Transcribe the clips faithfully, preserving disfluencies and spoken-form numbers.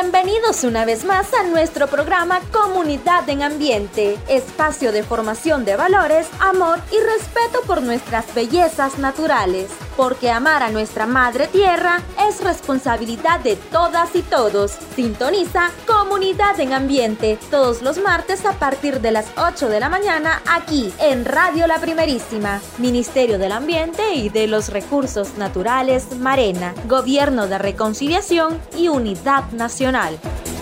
Bienvenidos una vez más a nuestro programa Comunidad en Ambiente, espacio de formación de valores, amor y respeto por nuestras bellezas naturales, porque amar a nuestra madre tierra es responsabilidad de todas y todos. Sintoniza Comunidad en Ambiente todos los martes a partir de las ocho de la mañana aquí en Radio La Primerísima, Ministerio del Ambiente y de los Recursos Naturales Marena, Gobierno de Reconciliación y Unidad Nacional.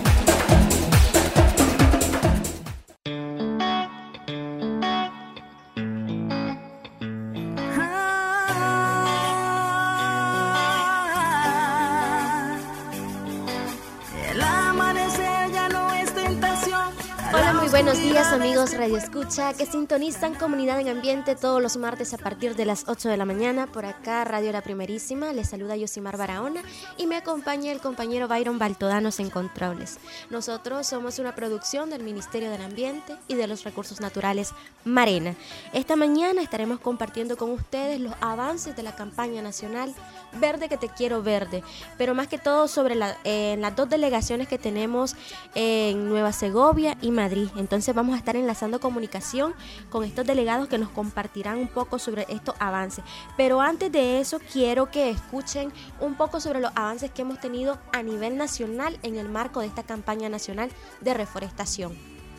Buenos días amigos Radio Escucha que sintonizan Comunidad en Ambiente todos los martes a partir de las ocho de la mañana. Por acá Radio La Primerísima, les saluda Yosimar Barahona y me acompaña el compañero Byron Baltodanos en Controles. Nosotros somos una producción del Ministerio del Ambiente y de los Recursos Naturales Marena. Esta mañana estaremos compartiendo con ustedes los avances de la campaña nacional Verde que te quiero verde, pero más que todo sobre la, eh, las dos delegaciones que tenemos en Nueva Segovia y Madrid. Entonces vamos a estar enlazando comunicación con estos delegados que nos compartirán un poco sobre estos avances. Pero antes de eso quiero que escuchen un poco sobre los avances que hemos tenido a nivel nacional en el marco de esta campaña nacional de reforestación.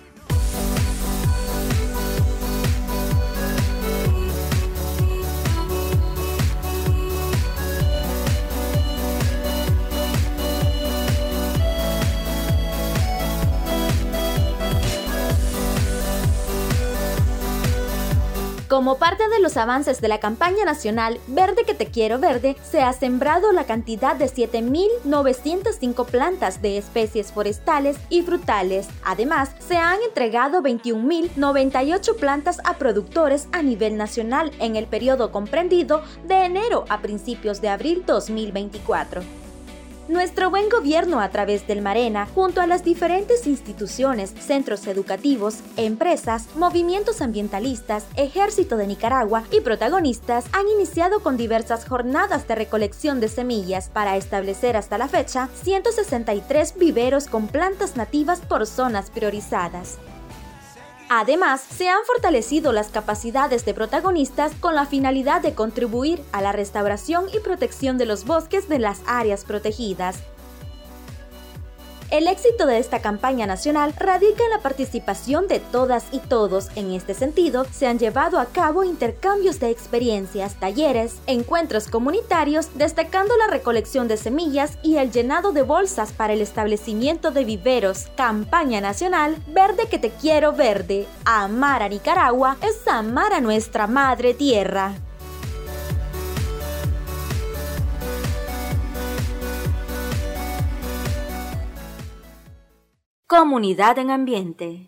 Como parte de los avances de la campaña nacional Verde que te quiero verde, se ha sembrado la cantidad de siete mil novecientas cinco plantas de especies forestales y frutales. Además, se han entregado veintiún mil noventa y ocho plantas a productores a nivel nacional en el periodo comprendido de enero a principios de abril dos mil veinticuatro. Nuestro buen gobierno a través del Marena, junto a las diferentes instituciones, centros educativos, empresas, movimientos ambientalistas, Ejército de Nicaragua y protagonistas, han iniciado con diversas jornadas de recolección de semillas para establecer hasta la fecha ciento sesenta y tres viveros con plantas nativas por zonas priorizadas. Además, se han fortalecido las capacidades de protagonistas con la finalidad de contribuir a la restauración y protección de los bosques de las áreas protegidas. El éxito de esta campaña nacional radica en la participación de todas y todos. En este sentido, se han llevado a cabo intercambios de experiencias, talleres, encuentros comunitarios, destacando la recolección de semillas y el llenado de bolsas para el establecimiento de viveros. Campaña nacional Verde que te quiero verde. Amar a Nicaragua es amar a nuestra madre tierra. Comunidad en Ambiente.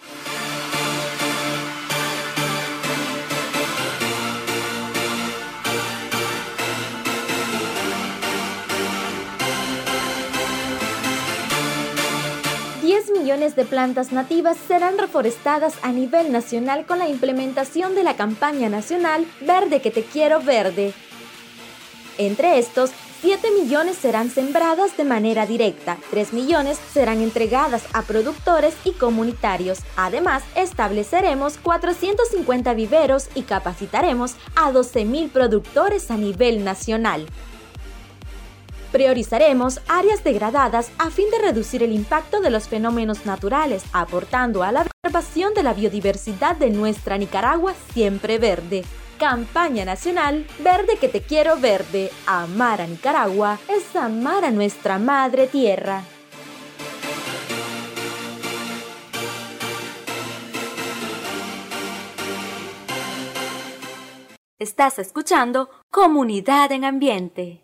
diez millones de plantas nativas serán reforestadas a nivel nacional con la implementación de la campaña nacional Verde que te quiero verde. Entre estos, siete millones serán sembradas de manera directa, tres millones serán entregadas a productores y comunitarios. Además, estableceremos cuatrocientos cincuenta viveros y capacitaremos a doce mil productores a nivel nacional. Priorizaremos áreas degradadas a fin de reducir el impacto de los fenómenos naturales, aportando a la preservación de la biodiversidad de nuestra Nicaragua siempre verde. Campaña nacional Verde que te quiero verde. Amar a Nicaragua es amar a nuestra madre tierra. Estás escuchando Comunidad en Ambiente.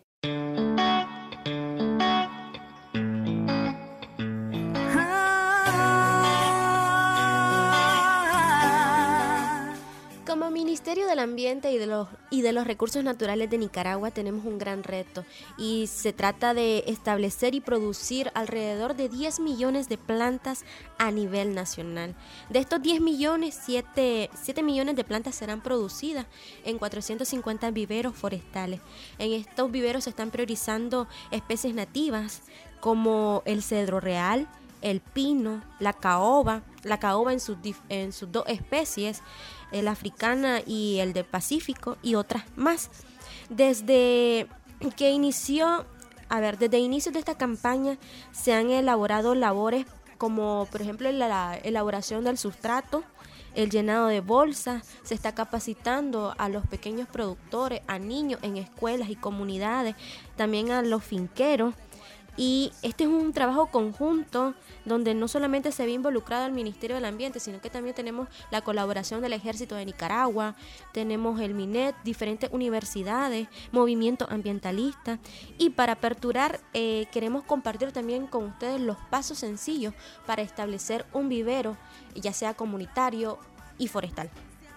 Ministerio del Ambiente y de los y de los Recursos Naturales de Nicaragua tenemos un gran reto y se trata de establecer y producir alrededor de diez millones de plantas a nivel nacional. De estos diez millones, siete, siete millones de plantas serán producidas en cuatrocientos cincuenta viveros forestales. En estos viveros se están priorizando especies nativas como el cedro real, el pino, la caoba, la caoba en sus, en sus dos especies, la africana y el del Pacífico, y otras más. Desde que inició, a ver, desde inicios de esta campaña se han elaborado labores como, por ejemplo, la elaboración del sustrato, el llenado de bolsas, se está capacitando a los pequeños productores, a niños en escuelas y comunidades, también a los finqueros. Y este es un trabajo conjunto donde no solamente se ve involucrado el Ministerio del Ambiente, sino que también tenemos la colaboración del Ejército de Nicaragua, tenemos el MINET, diferentes universidades, movimientos ambientalistas. Y para aperturar, eh, queremos compartir también con ustedes los pasos sencillos para establecer un vivero, ya sea comunitario y forestal.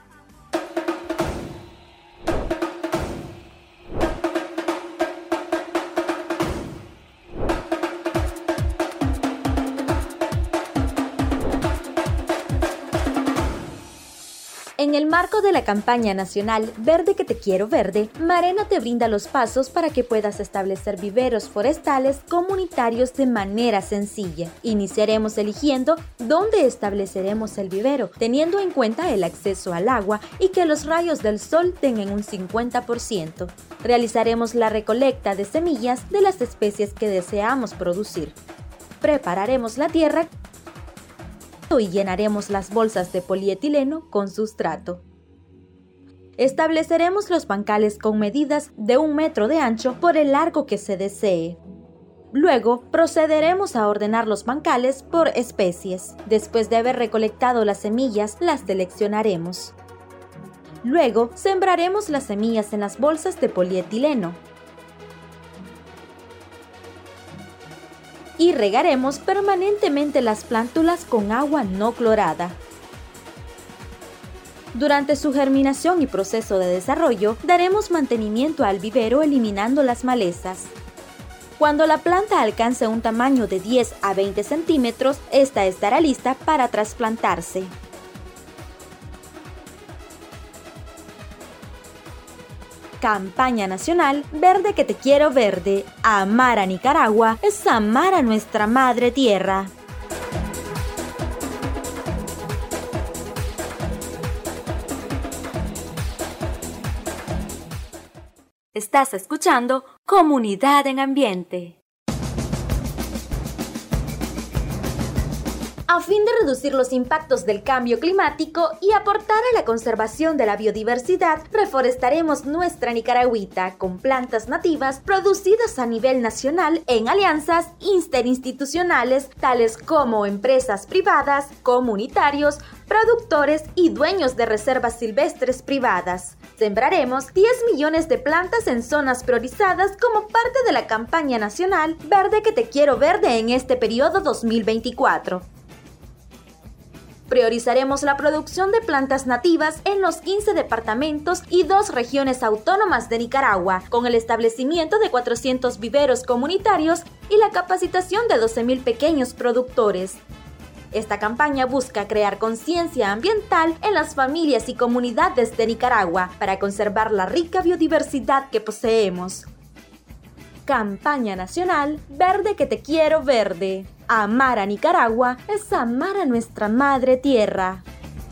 En el marco de la campaña nacional Verde que te quiero verde, Marena te brinda los pasos para que puedas establecer viveros forestales comunitarios de manera sencilla. Iniciaremos eligiendo dónde estableceremos el vivero, teniendo en cuenta el acceso al agua y que los rayos del sol tengan un cincuenta por ciento. Realizaremos la recolecta de semillas de las especies que deseamos producir. Prepararemos la tierra y llenaremos las bolsas de polietileno con sustrato. Estableceremos los bancales con medidas de un metro de ancho por el largo que se desee. Luego, procederemos a ordenar los bancales por especies. Después de haber recolectado las semillas, las seleccionaremos. Luego, sembraremos las semillas en las bolsas de polietileno. Y regaremos permanentemente las plántulas con agua no clorada. Durante su germinación y proceso de desarrollo, daremos mantenimiento al vivero eliminando las malezas. Cuando la planta alcance un tamaño de diez a veinte centímetros, esta estará lista para trasplantarse. Campaña nacional Verde que te quiero verde. Amar a Nicaragua es amar a nuestra madre tierra. Estás escuchando Comunidad en Ambiente. A fin de reducir los impactos del cambio climático y aportar a la conservación de la biodiversidad, reforestaremos nuestra Nicaragüita con plantas nativas producidas a nivel nacional en alianzas interinstitucionales tales como empresas privadas, comunitarios, productores y dueños de reservas silvestres privadas. Sembraremos diez millones de plantas en zonas priorizadas como parte de la campaña nacional Verde que te quiero verde en este periodo dos mil veinticuatro. Priorizaremos la producción de plantas nativas en los quince departamentos y dos regiones autónomas de Nicaragua, con el establecimiento de cuatrocientos viveros comunitarios y la capacitación de doce mil pequeños productores. Esta campaña busca crear conciencia ambiental en las familias y comunidades de Nicaragua para conservar la rica biodiversidad que poseemos. Campaña nacional Verde que te quiero verde. Amar a Nicaragua es amar a nuestra madre tierra.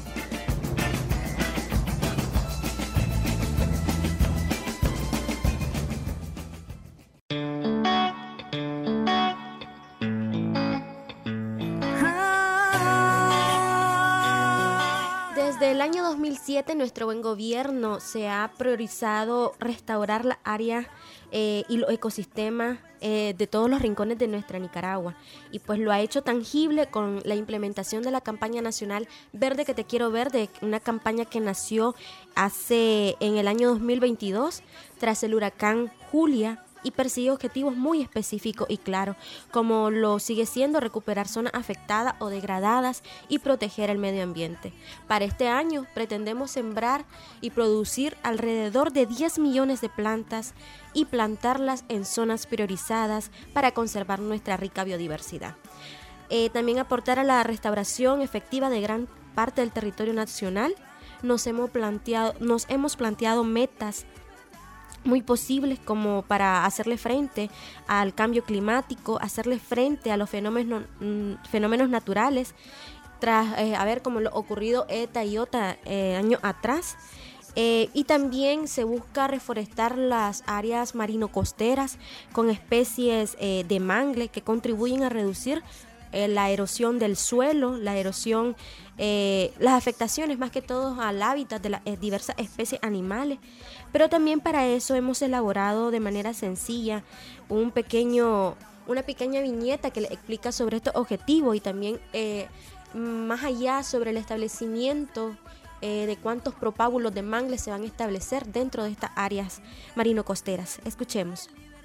Desde el año dos mil siete, nuestro buen gobierno se ha priorizado restaurar las áreas eh, y los ecosistemas eh, de todos los rincones de nuestra Nicaragua. Y pues lo ha hecho tangible con la implementación de la campaña nacional Verde que te quiero verde, una campaña que nació hace en el año dos mil veintidós tras el huracán Julia y persigue objetivos muy específicos y claros, como lo sigue siendo recuperar zonas afectadas o degradadas y proteger el medio ambiente. Para este año pretendemos sembrar y producir alrededor de diez millones de plantas y plantarlas en zonas priorizadas para conservar nuestra rica biodiversidad. Eh, también aportar a la restauración efectiva de gran parte del territorio nacional. Nos hemos planteado, nos hemos planteado metas muy posibles como para hacerle frente al cambio climático, hacerle frente a los fenómenos, fenómenos naturales, tras eh, haber como lo ocurrido ETA y OTA eh, años atrás. Eh, y también se busca reforestar las áreas marino-costeras con especies eh, de mangle que contribuyen a reducir Eh, la erosión del suelo, la erosión, eh, las afectaciones más que todo al hábitat de las eh, diversas especies animales, pero también para eso hemos elaborado de manera sencilla un pequeño, una pequeña viñeta que le explica sobre estos objetivos y también eh, más allá sobre el establecimiento eh, de cuántos propábulos de mangle se van a establecer dentro de estas áreas marino-costeras. Escuchemos.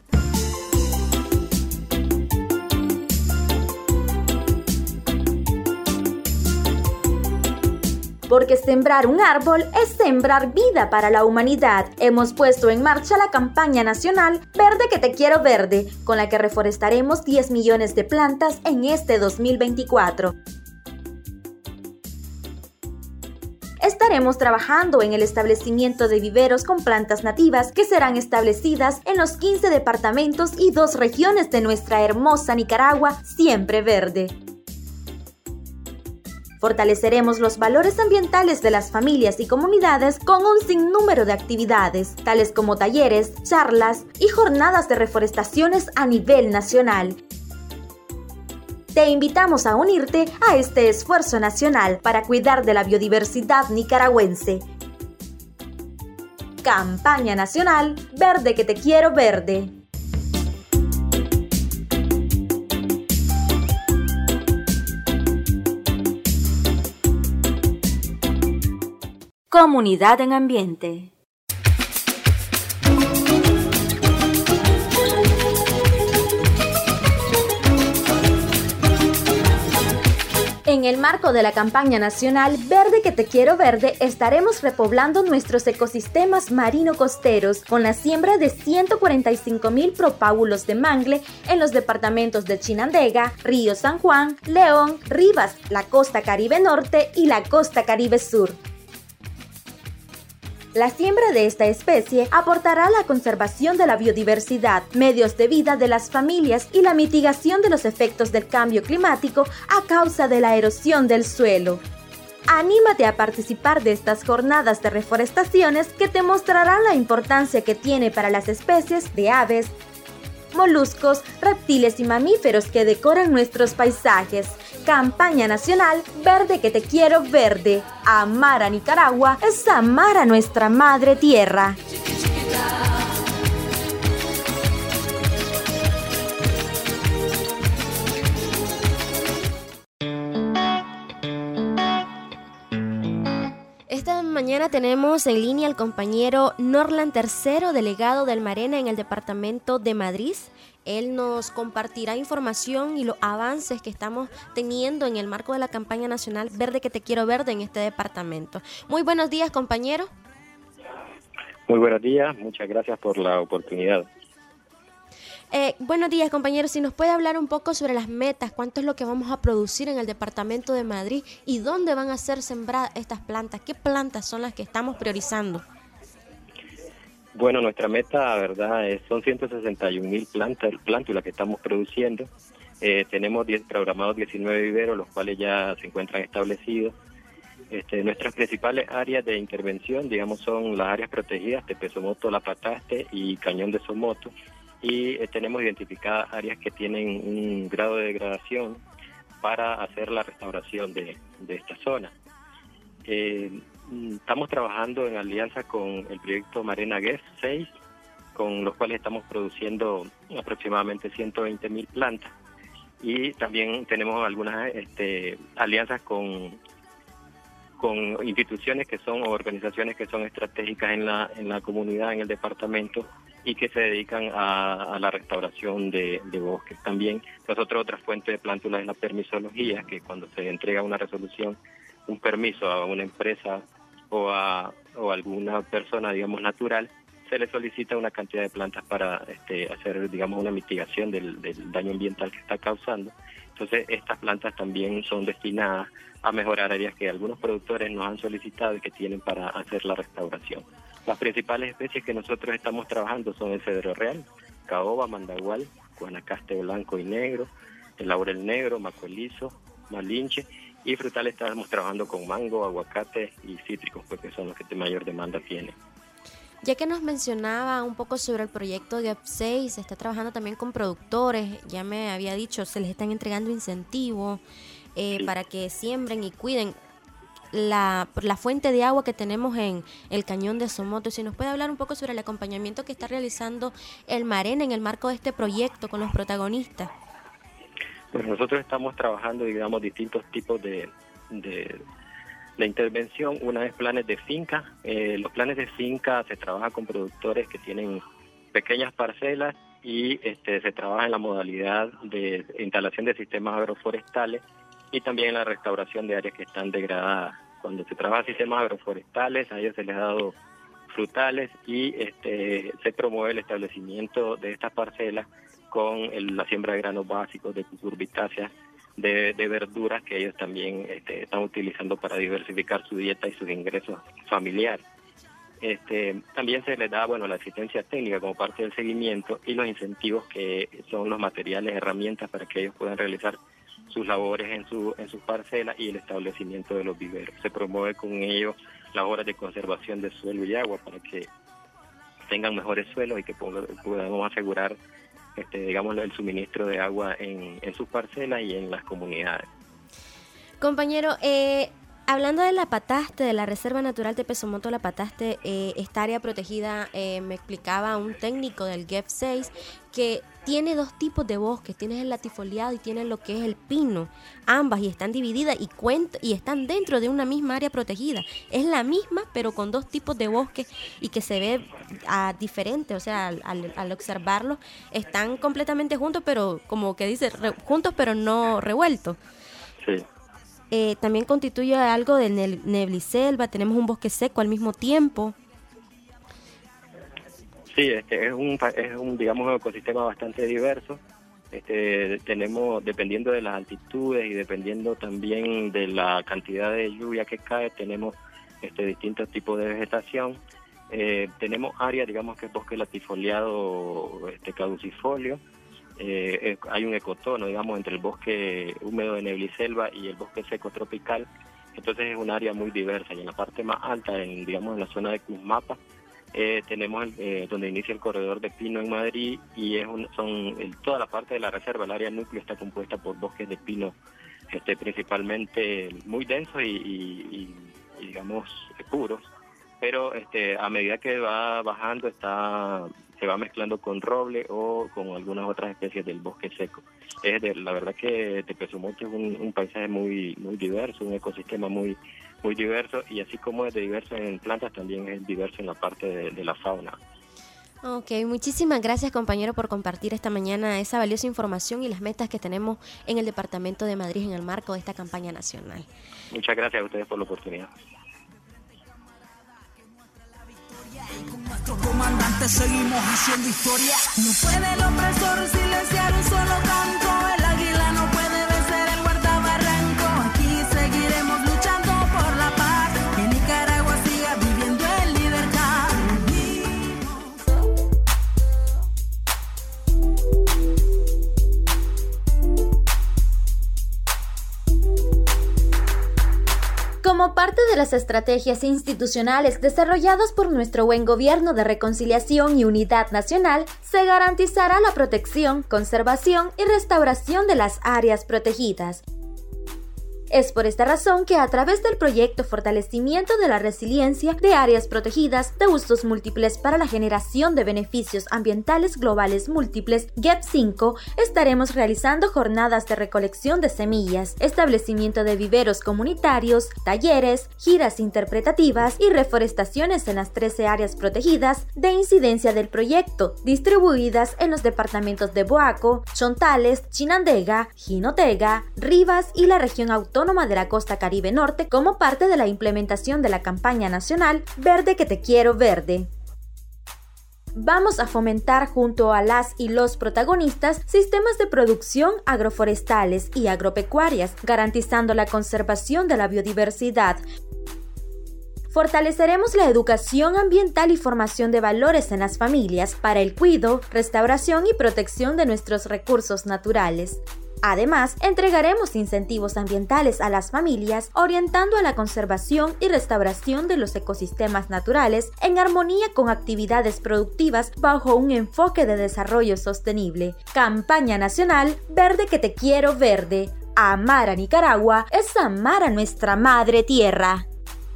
Porque sembrar un árbol es sembrar vida para la humanidad. Hemos puesto en marcha la campaña nacional Verde que te quiero verde, con la que reforestaremos diez millones de plantas en este dos mil veinticuatro. Estaremos trabajando en el establecimiento de viveros con plantas nativas que serán establecidas en los quince departamentos y dos regiones de nuestra hermosa Nicaragua, siempre verde. Fortaleceremos los valores ambientales de las familias y comunidades con un sinnúmero de actividades, tales como talleres, charlas y jornadas de reforestaciones a nivel nacional. Te invitamos a unirte a este esfuerzo nacional para cuidar de la biodiversidad nicaragüense. Campaña Nacional Verde que te quiero verde. Comunidad en Ambiente. En el marco de la campaña nacional Verde que te quiero verde, estaremos repoblando nuestros ecosistemas marino-costeros con la siembra de ciento cuarenta y cinco mil propábulos de mangle en los departamentos de Chinandega, Río San Juan, León, Rivas, la costa Caribe Norte y la costa Caribe Sur. La siembra de esta especie aportará a la conservación de la biodiversidad, medios de vida de las familias y la mitigación de los efectos del cambio climático a causa de la erosión del suelo. Anímate a participar de estas jornadas de reforestaciones que te mostrarán la importancia que tiene para las especies de aves, moluscos, reptiles y mamíferos que decoran nuestros paisajes. Campaña Nacional Verde que te quiero verde. Amar a Nicaragua es amar a nuestra madre tierra. Esta mañana tenemos en línea al compañero Norland Tercero, delegado del Marena en el departamento de Madrid. Él nos compartirá información y los avances que estamos teniendo en el marco de la campaña nacional Verde que te quiero verde en este departamento. Muy buenos días, compañero. Muy buenos días, muchas gracias por la oportunidad. Eh, buenos días, compañero. Si nos puede hablar un poco sobre las metas, cuánto es lo que vamos a producir en el departamento de Madrid y dónde van a ser sembradas estas plantas, qué plantas son las que estamos priorizando. Bueno, nuestra meta, verdad, es, son ciento sesenta y un mil plantas, plántulas que estamos produciendo. Eh, tenemos diez, programados diecinueve viveros, los cuales ya se encuentran establecidos. Este, nuestras principales áreas de intervención, digamos, son las áreas protegidas, Tepesomoto, La Pataste y Cañón de Somoto. Y eh, tenemos identificadas áreas que tienen un grado de degradación para hacer la restauración de, de esta zona. Eh, Estamos trabajando en alianza con el proyecto Marena G E S seis, con los cuales estamos produciendo aproximadamente ciento veinte mil plantas. Y también tenemos algunas este, alianzas con, con instituciones que son, o organizaciones que son estratégicas en la, en la comunidad, en el departamento, y que se dedican a, a la restauración de, de bosques. También nosotros otra fuente de plántulas es la permisología, que cuando se entrega una resolución, un permiso a una empresa o a o alguna persona, digamos, natural, se le solicita una cantidad de plantas para este, hacer, digamos, una mitigación del, del daño ambiental que está causando. Entonces, estas plantas también son destinadas a mejorar áreas que algunos productores nos han solicitado y que tienen para hacer la restauración. Las principales especies que nosotros estamos trabajando son el cedro real, caoba, mandagual, guanacaste blanco y negro, el laurel negro, macuelizo, malinche, y frutales estamos trabajando con mango, aguacate y cítricos, porque son los que de mayor demanda tienen. Ya que nos mencionaba un poco sobre el proyecto de G E P seis, se está trabajando también con productores, ya me había dicho, se les están entregando incentivos eh, sí. para que siembren y cuiden la, la fuente de agua que tenemos en el cañón de Somoto. Si nos puede hablar un poco sobre el acompañamiento que está realizando el Marena en el marco de este proyecto con los protagonistas. Pues nosotros estamos trabajando, digamos, distintos tipos de, de, de intervención. Una es planes de finca. Eh, los planes de finca se trabaja con productores que tienen pequeñas parcelas y este, se trabaja en la modalidad de instalación de sistemas agroforestales y también en la restauración de áreas que están degradadas. Cuando se trabaja sistemas agroforestales, a ellos se les ha dado frutales y este, se promueve el establecimiento de estas parcelas con el, la siembra de granos básicos, de cucurbitáceas, de, de verduras que ellos también este, están utilizando para diversificar su dieta y sus ingresos familiares. Este, también se les da bueno la asistencia técnica como parte del seguimiento y los incentivos que son los materiales, herramientas para que ellos puedan realizar sus labores en su en sus parcelas y el establecimiento de los viveros. Se promueve con ellos las obras de conservación de suelo y agua para que tengan mejores suelos y que podamos asegurar Este, digamos, el suministro de agua en, en sus parcelas y en las comunidades. Compañero, eh, hablando de la Pataste, de la Reserva Natural de Pesomoto La Pataste, eh, esta área protegida, eh, me explicaba un técnico del G E P seis que tiene dos tipos de bosques, tienes el latifoliado y tienes lo que es el pino, ambas, y están divididas y cuent y están dentro de una misma área protegida. Es la misma, pero con dos tipos de bosques y que se ve uh, diferente, o sea, al, al, al observarlos, están completamente juntos, pero como que dice, re, juntos pero no revueltos. Sí. Eh, también constituye algo de nebliselva, tenemos un bosque seco al mismo tiempo. Sí, este es un es un digamos un ecosistema bastante diverso. Este tenemos, dependiendo de las altitudes y dependiendo también de la cantidad de lluvia que cae, tenemos este distintos tipos de vegetación. Eh, tenemos áreas, digamos que es bosque latifoliado, este caducifolio. Eh, hay un ecotono, digamos, entre el bosque húmedo de nebliselva y el bosque seco tropical. Entonces es un área muy diversa y en la parte más alta, en digamos en la zona de Cusmapa, Eh, tenemos el, eh, donde inicia el corredor de pino en Madrid y es un, son el, toda la parte de la reserva, el área núcleo está compuesta por bosques de pino este, principalmente muy densos y, y, y, y digamos puros, pero este, a medida que va bajando está se va mezclando con roble o con algunas otras especies del bosque seco. Es de, la verdad que Pesomoto es un, un paisaje muy muy diverso, un ecosistema muy muy diverso, y así como es de diverso en plantas, también es diverso en la parte de, de la fauna. Ok, muchísimas gracias, compañero, por compartir esta mañana esa valiosa información y las metas que tenemos en el Departamento de Madrid en el marco de esta campaña nacional. Muchas gracias a ustedes por la oportunidad. Con nuestro comandante seguimos haciendo historia. No puede el opresor silenciar un solo canto. El águila no puede vencer el guardabarranco. Aquí seguiremos luchando por la paz. Que Nicaragua siga viviendo en libertad. Como parte de las estrategias institucionales desarrolladas por nuestro buen gobierno de reconciliación y unidad nacional, se garantizará la protección, conservación y restauración de las áreas protegidas. Es por esta razón que a través del proyecto Fortalecimiento de la Resiliencia de Áreas Protegidas de Usos Múltiples para la Generación de Beneficios Ambientales Globales Múltiples, G E P cinco, estaremos realizando jornadas de recolección de semillas, establecimiento de viveros comunitarios, talleres, giras interpretativas y reforestaciones en las trece áreas protegidas de incidencia del proyecto, distribuidas en los departamentos de Boaco, Chontales, Chinandega, Jinotega, Rivas y la región autónoma Autónoma de la Costa Caribe Norte como parte de la implementación de la campaña nacional Verde que te quiero verde. Vamos a fomentar junto a las y los protagonistas sistemas de producción agroforestales y agropecuarias, garantizando la conservación de la biodiversidad. Fortaleceremos la educación ambiental y formación de valores en las familias para el cuidado, restauración y protección de nuestros recursos naturales. Además, entregaremos incentivos ambientales a las familias, orientando a la conservación y restauración de los ecosistemas naturales en armonía con actividades productivas bajo un enfoque de desarrollo sostenible. Campaña Nacional Verde que te quiero verde. Amar a Nicaragua es amar a nuestra madre tierra.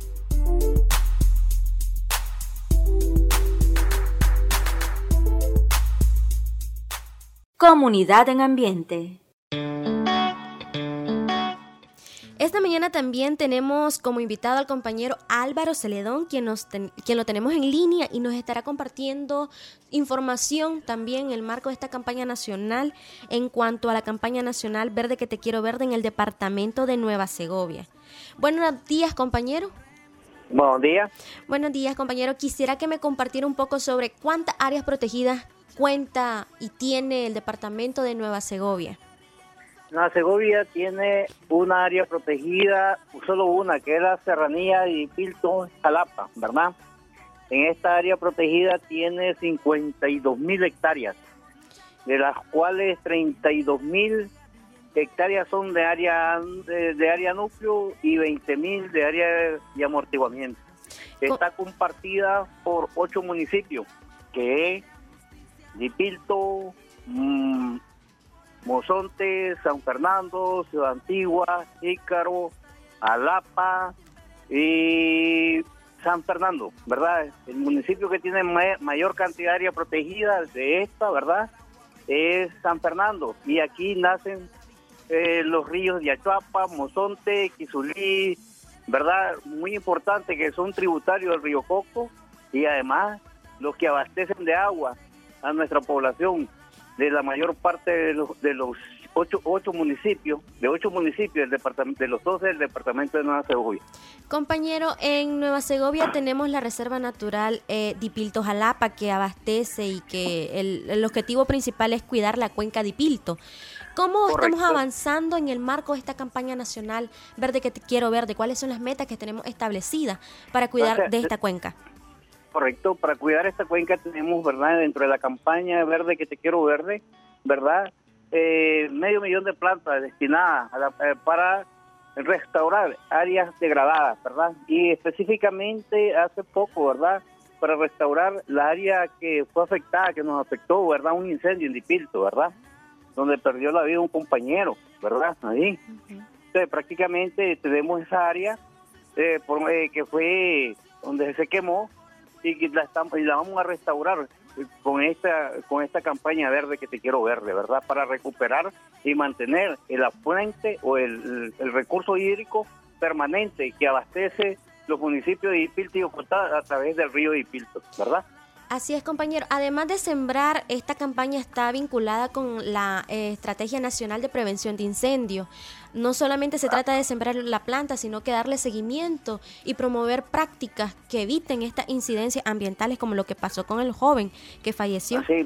Comunidad en Ambiente. Esta mañana también tenemos como invitado al compañero Álvaro Celedón, quien, nos ten, quien lo tenemos en línea y nos estará compartiendo información también en el marco de esta campaña nacional en cuanto a la campaña nacional Verde que te quiero verde en el departamento de Nueva Segovia. Buenos días, compañero. Buenos días. Buenos días, compañero. Quisiera que me compartiera un poco sobre cuántas áreas protegidas cuenta y tiene el departamento de Nueva Segovia. Nueva Segovia tiene una área protegida, solo una, que es la serranía de Dipilto, Jalapa, ¿verdad? En esta área protegida tiene cincuenta y dos mil hectáreas, de las cuales treinta y dos mil hectáreas son de área de, de área núcleo y veinte mil de área de amortiguamiento. Está compartida por ocho municipios, que es Dipilto, mmm, Mozonte, San Fernando, Ciudad Antigua, Ícaro, Jalapa y San Fernando, ¿verdad? El municipio que tiene ma- mayor cantidad de área protegida de esta, ¿verdad?, es San Fernando. Y aquí nacen eh, los ríos de Achuapa, Mozonte, Quizulí, ¿verdad? Muy importante, que son tributarios del río Coco y además los que abastecen de agua a nuestra población de la mayor parte de los, de los ocho, ocho municipios, de ocho municipios del departamento, de los doce del departamento de Nueva Segovia. Compañero, en Nueva Segovia tenemos la reserva natural eh, Dipilto Jalapa, que abastece y que el, el objetivo principal es cuidar la cuenca Dipilto. ¿Cómo Correcto. Estamos avanzando en el marco de esta campaña nacional Verde que te quiero verde? ¿Cuáles son las metas que tenemos establecidas para cuidar o sea, de esta cuenca? Correcto, para cuidar esta cuenca tenemos, ¿verdad?, dentro de la campaña Verde que te quiero verde, ¿verdad?, eh, medio millón de plantas destinadas a la, eh, para restaurar áreas degradadas, ¿verdad? Y específicamente hace poco, ¿verdad?, para restaurar la área que fue afectada, que nos afectó, ¿verdad?, un incendio en Dipilto, ¿verdad?, donde perdió la vida un compañero, ¿verdad?, ahí. Uh-huh. Entonces, prácticamente tenemos esa área eh, por, eh, que fue donde se quemó, y que la estamos y la vamos a restaurar con esta con esta campaña Verde que te quiero verde, ¿verdad?, para recuperar y mantener la fuente o el, el recurso hídrico permanente que abastece los municipios de Dipilto y Ocotá a través del río Dipilto, ¿verdad? Así es, compañero. Además de sembrar, esta campaña está vinculada con la eh, Estrategia Nacional de Prevención de Incendios. No solamente se ah. trata de sembrar la planta, sino que darle seguimiento y promover prácticas que eviten estas incidencias ambientales, como lo que pasó con el joven que falleció. Sí,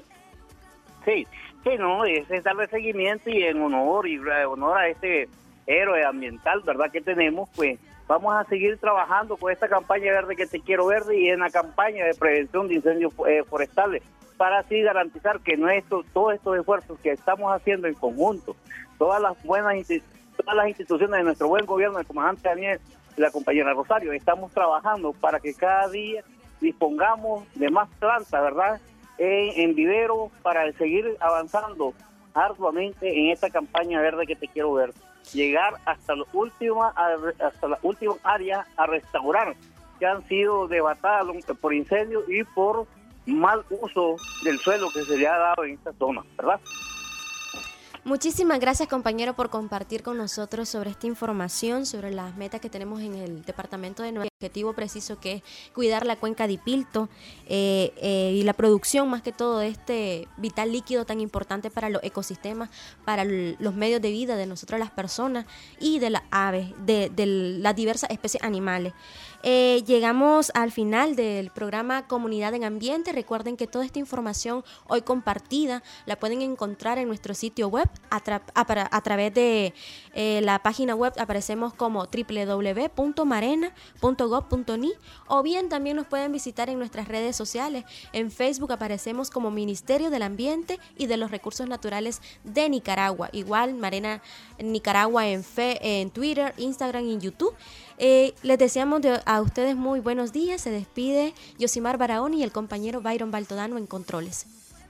sí, sí, no, es, es darle seguimiento y en honor y en honor a este héroe ambiental, ¿verdad?, que tenemos, pues vamos a seguir trabajando con esta campaña Verde que te quiero verde y en la campaña de prevención de incendios eh, forestales, para así garantizar que nuestro, todos estos esfuerzos que estamos haciendo en conjunto, todas las buenas todas las instituciones de nuestro buen gobierno, el comandante Daniel y la compañera Rosario, estamos trabajando para que cada día dispongamos de más plantas, ¿verdad?, en, en vivero, para seguir avanzando arduamente en esta campaña Verde que te quiero verde. llegar hasta los últimos, hasta las últimas áreas a restaurar que han sido devastadas por incendios y por mal uso del suelo que se le ha dado en esta zona, ¿verdad? Muchísimas gracias, compañero, por compartir con nosotros sobre esta información, sobre las metas que tenemos en el departamento de nuestro objetivo preciso, que es cuidar la cuenca de Ipilto eh, eh, y la producción más que todo de este vital líquido tan importante para los ecosistemas, para el, los medios de vida de nosotras las personas y de las aves, de, de las diversas especies animales. Eh, llegamos al final del programa Comunidad en Ambiente. Recuerden que toda esta información hoy compartida la pueden encontrar en nuestro sitio web a, tra- a, a través de eh, la página web. Aparecemos como doble u doble u doble u punto marena punto gob punto ni, o bien también nos pueden visitar en nuestras redes sociales. En Facebook aparecemos como Ministerio del Ambiente y de los Recursos Naturales de Nicaragua. Igual Marena Nicaragua en, fe, en Twitter, Instagram y YouTube. Eh, les deseamos de, a ustedes muy buenos días. Se despide Yosimar Barahona y el compañero Byron Baltodano en Controles.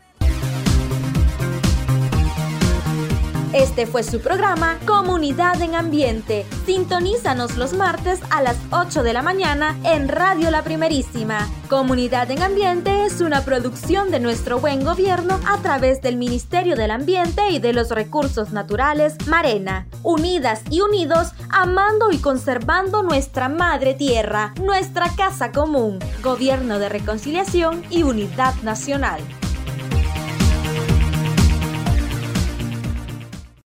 Este fue su programa Comunidad en Ambiente. Sintonízanos los martes a las ocho de la mañana en Radio La Primerísima. Comunidad en Ambiente es una producción de nuestro buen gobierno a través del Ministerio del Ambiente y de los Recursos Naturales, Marena. Unidas y unidos, amando y conservando nuestra madre tierra, nuestra casa común. Gobierno de Reconciliación y Unidad Nacional.